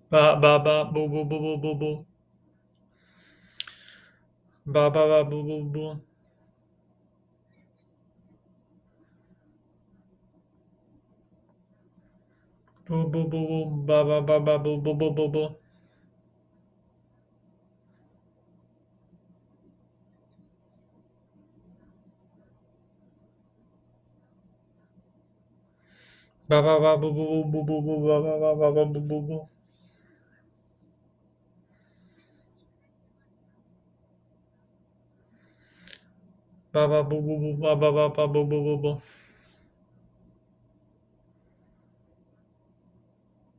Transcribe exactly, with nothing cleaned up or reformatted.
Ba ba ba boo boo boo boo boo boo. Ba ba ba boo boo boo. Boo boo boo boo. Ba ba ba ba boo boo boo boo boo. Ba ba ba boo boo boo boo boo. Ba ba ba ba ba boo boo boo. Ba ba boo boo boo. Ba ba ba ba boo boo boo boo.